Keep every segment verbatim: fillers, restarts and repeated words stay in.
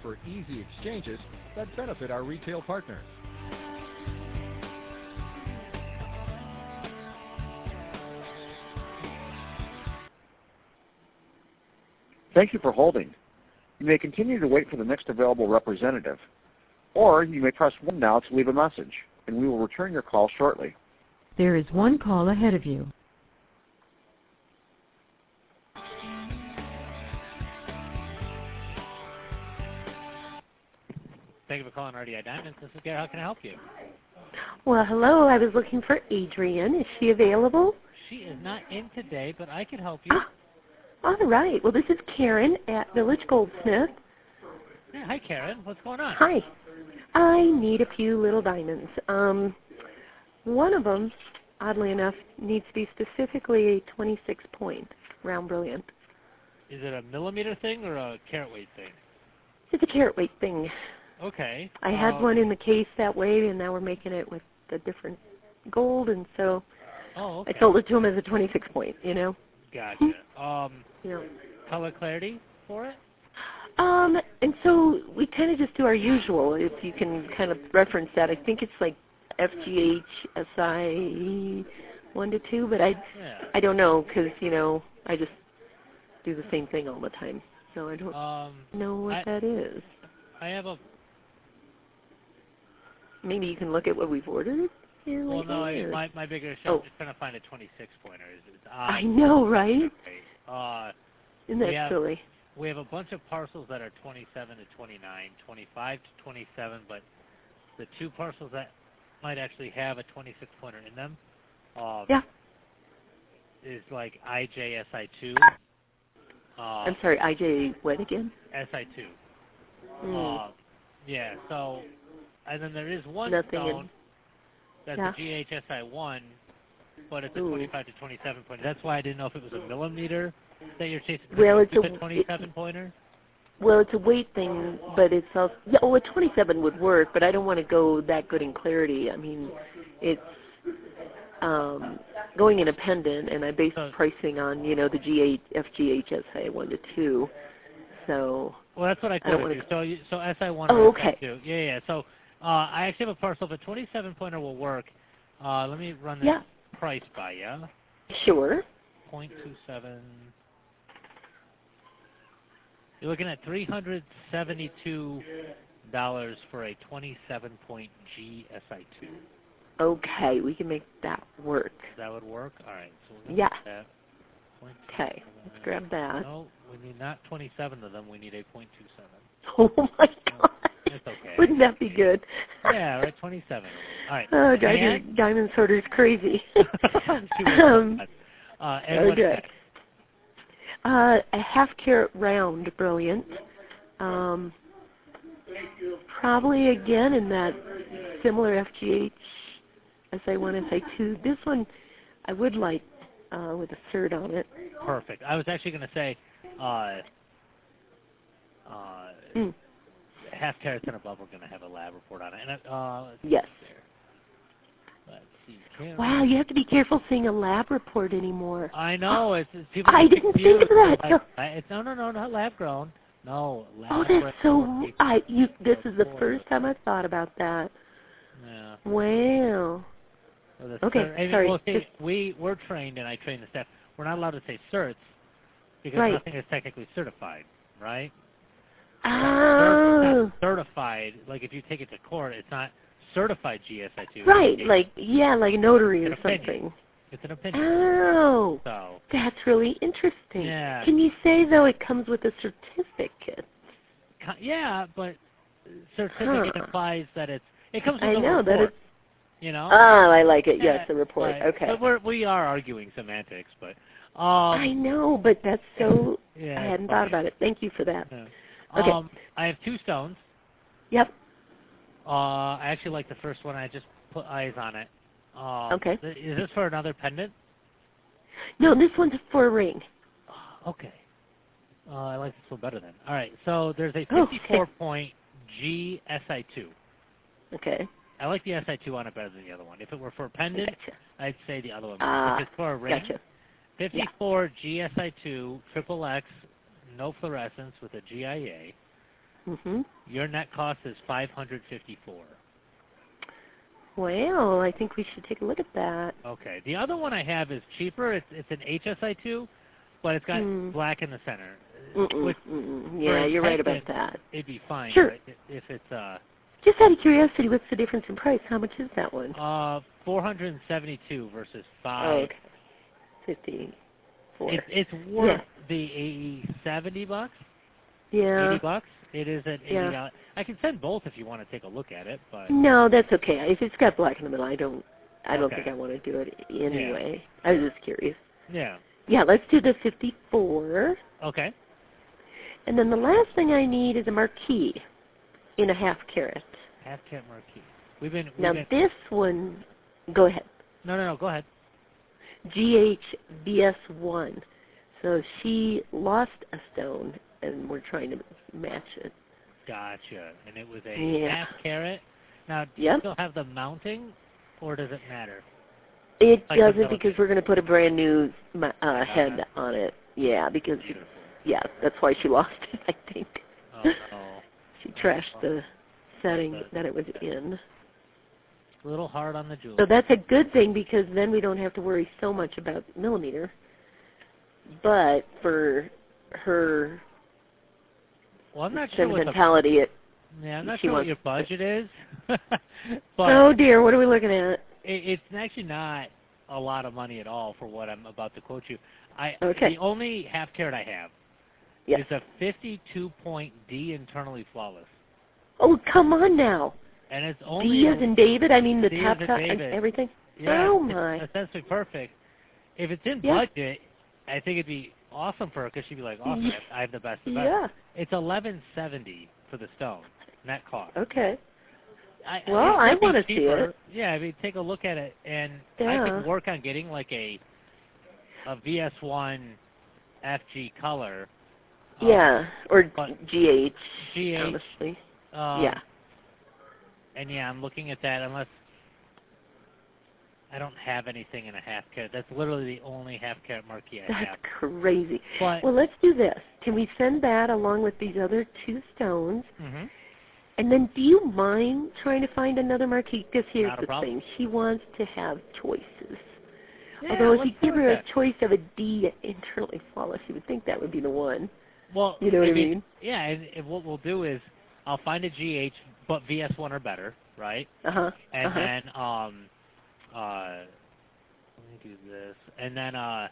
offer easy exchanges that benefit our retail partners. Thank you for holding. You may continue to wait for the next available representative, or you may press one now to leave a message, and we will return your call shortly. There is one call ahead of you. Thank you for calling R D I Diamonds. This is Gary. How can I help you? Well, hello. I was looking for Adrienne. Is she available? She is not in today, but I can help you. Ah, all right. Well, this is Karen at Village Goldsmith. Yeah, hi, Karen. What's going on? Hi. I need a few little diamonds. Um, one of them, oddly enough, needs to be specifically a twenty-six point round brilliant. Is it a millimeter thing or a carat weight thing? It's a carat weight thing. Okay. I had um, one in the case that way, and now we're making it with the different gold, and so oh, okay. I sold it to him as a twenty-six point, you know. Gotcha. um, yeah. Color clarity for it? Um, and so we kind of just do our usual, if you can kind of reference that. I think it's like F G H S I one to two, but I, yeah. I don't know because, you know, I just do the same thing all the time, so I don't um, know what I, that is. I have a... Maybe you can look at what we've ordered here Well, lately, no, I, or? my, my bigger issue Oh. is trying to find a twenty-six pointer. It's, it's I odd. know, right? Uh, Isn't that we have, silly? We have a bunch of parcels that are twenty-seven to twenty-nine, twenty-five to twenty-seven, but the two parcels that might actually have a twenty-six pointer in them um, yeah. is like I J S I two. Uh, I'm sorry, I J what again? S I two. Mm. Uh, yeah, so, and then there is one Nothing stone in, that's yeah. a G H S I one, but it's a Ooh. twenty-five to twenty-seven pointer. That's why I didn't know if it was a millimeter that you're chasing. Well, it's a a twenty-seven it, pointer. Well, it's a weight thing, but it's also, yeah, oh, a twenty-seven would work, but I don't want to go that good in clarity. I mean, it's um, going in a pendant, and I base So, pricing on, you know, the G eight F G H S I one to two. So. Well, that's what I I don't quoted you. wanna... So, you, so S I one Oh, or okay. S I two. Yeah, yeah. So, uh, I actually have a parcel. If a twenty-seven pointer will work, uh, let me run this yeah. price by you. Sure. zero point two seven. You're looking at three hundred seventy-two dollars for a twenty-seven point G S I two. Okay, we can make that work. That would work? All right. So we're yeah. that. Okay, let's grab that. No, we need not twenty-seven of them. We need a point two seven. Oh, my God. It's okay. Wouldn't that be good? Yeah, right, twenty-seven. All right. Oh, drive and, your diamond sorter's crazy. um, uh, and what's okay. next? Uh, a half carat round brilliant. Um, probably again in that similar F G H S I one, S I two. This one I would like uh, with a cert on it. Perfect. I was actually going to say uh, uh, mm. half carats and above, we're going to have a lab report on it. And uh, let's yes. See there. Let's see. Karen. Wow, you have to be careful saying a lab report anymore. I know. It's, it's people I didn't think of that. Like, it's, no, no, no, not lab grown. No, lab oh, that's so. I you. This is the first time I've thought about that. Yeah. Wow. Well, okay. Cert, I mean, sorry. Well, see, we we're trained, and I train the staff. We're not allowed to say certs because right. nothing is technically certified, right? Oh. It's not certified. Like if you take it to court, it's not certified G S I two. Right. Like yeah, like a notary it's or something. Opinion. It's an opinion. Oh. So. That's really interesting. Yeah. Can you say though it comes with a certificate? Yeah, but certificate huh. implies that it's it comes with I a know report. that it's. You know? Oh, I like it. Yeah, yes, the report. right. Okay. But we're, we are arguing semantics, but... Um, I know, but that's so... yeah, I hadn't funny. thought about it. Thank you for that. Yeah. Okay. Um, I have two stones. Yep. Uh, I actually like the first one. I just put eyes on it. Um, okay. Th- is this for another pendant? No, this one's for a ring. Okay. Uh, I like this one better then. All right, so there's a fifty-four point G S I two. Okay. I like the S I two on it better than the other one. If it were for a pendant, gotcha. I'd say the other one. Uh, if it's for a ring, gotcha. fifty-four yeah. G S I two, triple X, no fluorescence with a G I A. Mm-hmm. Your net cost is five hundred fifty-four. Well, I think we should take a look at that. Okay. The other one I have is cheaper. It's it's an H S I two, but it's got Hmm. black in the center. Mm-mm, Which, mm-mm. for Yeah, you're right about intended, that. It'd be fine. Sure. But if it's uh Just out of curiosity, what's the difference in price? How much is that one? uh four hundred seventy-two versus five. Oh, okay. fifty-four. It's it's worth Yeah. the eighty, seventy bucks. Yeah. Eighty bucks. It is at eighty Yeah. dollars. I can send both if you want to take a look at it, but No, that's okay. If it's got black in the middle, I don't. I don't Okay. think I want to do it anyway. I was just curious. yeah. Yeah, let's do the fifty-four. Okay. And then the last thing I need is a marquee in a half carat. Half cat marquee. We've been we've Now been, this one, go ahead. no no no go ahead. G H B S one. So she lost a stone, and we're trying to match it. Gotcha. And it was a Yeah. half carat. Now, do you Yep. still have the mounting, or does it matter? It Like the doesn't military. because we're going to put a brand new uh, Uh-huh. head on it. Yeah, because Beautiful. yeah, that's why she lost it. I think Oh, oh. she trashed the setting that it was in. A little hard on the jewel. So that's a good thing because then we don't have to worry so much about millimeter. But for her Well, I'm not sure what the sentimentality, it. yeah, I'm not she sure what wants your to- budget is, but Oh dear, what are we looking at? it, it's actually not a lot of money at all for what I'm about to quote you. I Okay. the only half carat I have Yes. is a fifty-two point D internally flawless, Oh, come on now. and it's only D as in David. I mean the D top as in top and David. everything. yeah, oh it's my. essentially perfect. If it's in Yeah. budget, I think it'd be awesome for her because she'd be like, awesome, Yeah. I have the best of the best. Yeah. It's eleven seventy for the stone, net cost. Okay. I, Well, it I could be wanna see cheaper. it. Yeah, I mean, take a look at it, and I Yeah. could work on getting like a a V S one F G color. um, Yeah. Or but G H. G H. Honestly. Um, yeah. And yeah, I'm looking at that unless I don't have anything in a half carat. That's literally the only half carat marquee I That's have. crazy. But Well, let's do this. Can we send that along with these other two stones? mhm. And then do you mind trying to find another marquee? Because here's Not a the problem. thing. She wants to have choices. Yeah, Although if let's you do give her that. a choice of a D internally flawless, you would think that would be the one. Well, You know what I mean? mean? Yeah, and, and what we'll do is I'll find a G H, but V S one or better, right? Uh-huh. And uh-huh. then um, uh, let me do this, and then uh,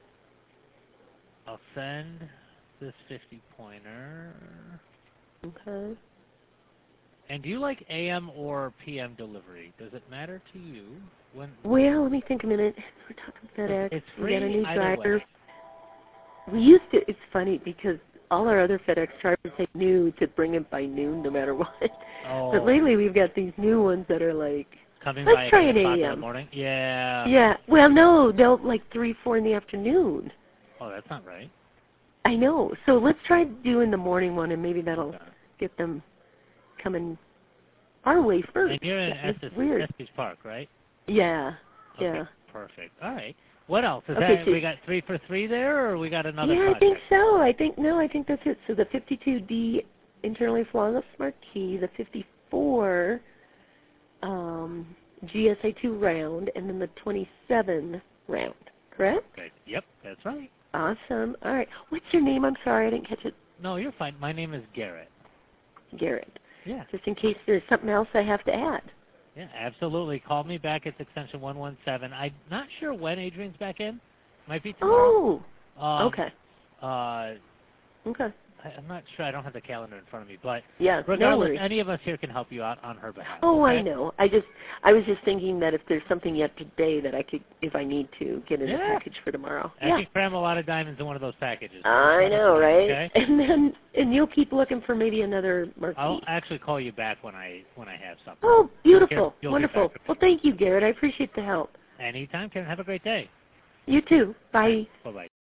I'll send this fifty pointer. Okay. And do you like A M or P M delivery? Does it matter to you when? Well, let me think a minute. We're talking FedEx. It's We free got a new either driver. way. We used to. It's funny because all our other FedEx drivers say new to bring it by noon, no matter what. Oh, But lately we've got these new ones that are like, coming let's by try at an eight o'clock in A the M. morning. Yeah. yeah. Well, no, they'll like three, four in the afternoon. Oh, that's not right. I know. So let's try doing the morning one, and maybe that'll Okay. get them coming our way first. And you're in It's Estes, weird. Estes Park, right? Yeah. Okay, Yeah. perfect. All right. What else? Is Okay, that so- we got three for three there, or we got another Yeah, I project? think so. I think no, I think that's it. So the fifty-two D internally flawless marquee, the fifty-four um, G S A two round, and then the twenty-seven round. Correct? Okay. Yep, that's right. Awesome. All right. What's your name? I'm sorry, I didn't catch it. No, you're fine. My name is Garrett. Garrett. Yeah. Just in case there's something else I have to add. Yeah, absolutely. Call me back at extension one one seven. I'm not sure when Adrian's back in. Might be tomorrow. Oh. Um, okay. Uh, Okay. I, I'm not sure. I don't have the calendar in front of me, but Yeah. No regardless, worries. any of us here can help you out on her behalf. Oh, okay? I know. I just, I was just thinking that if there's something yet today that I could, if I need to, get in the Yeah. package for tomorrow. I yeah. can cram a lot of diamonds in one of those packages. I know, right? Okay? And then, and you'll keep looking for maybe another marquee. I'll actually call you back when I when I have something. Oh, beautiful, You'll get wonderful. back to me. Well, thank you, Garrett. I appreciate the help. Anytime. Can have a great day. You too. Bye. Bye bye.